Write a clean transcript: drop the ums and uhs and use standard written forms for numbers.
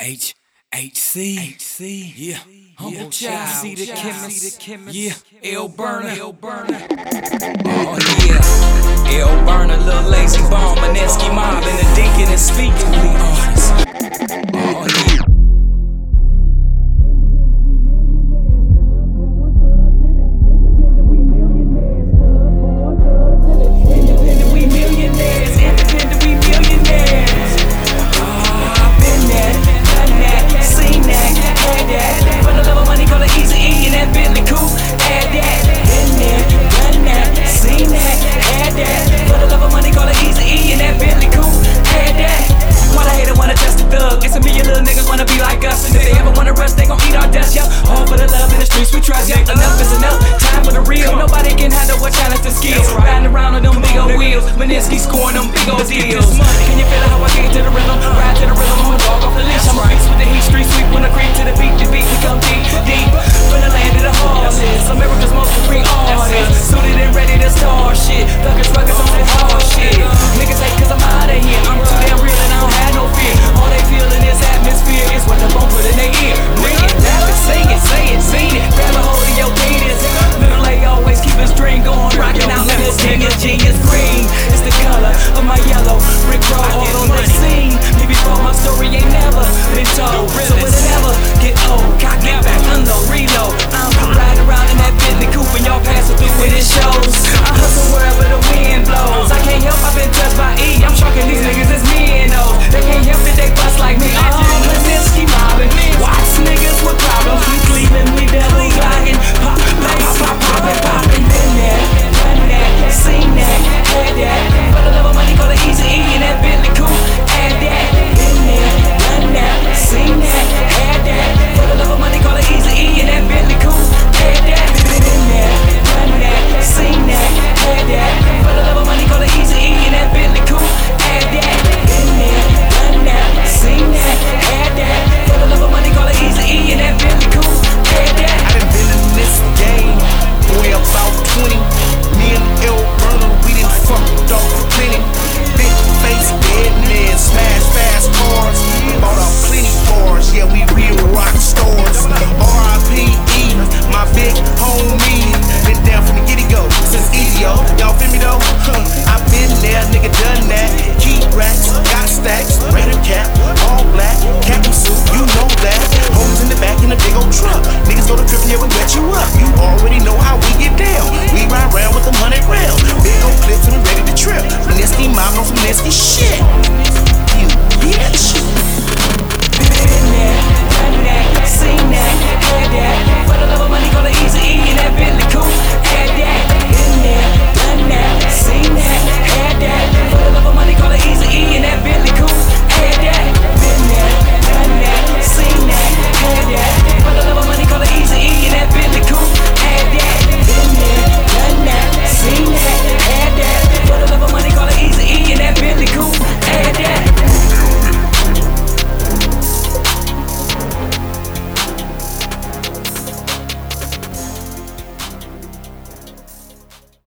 HC, yeah. Humble Child, see the chemist, yeah. L Burner, oh yeah. L Burner, Lil Lazy Bone, Maneski Mob, and the Deacon is speaking. We artists, oh yeah. Enough is enough, time for the real. Nobody can handle what challenge the skills. Riding around on them big old wheels, Maneski scoring them big old deals. Can you feel how I get to the rhythm? Ride to the rhythm, I'm a dog off the leash.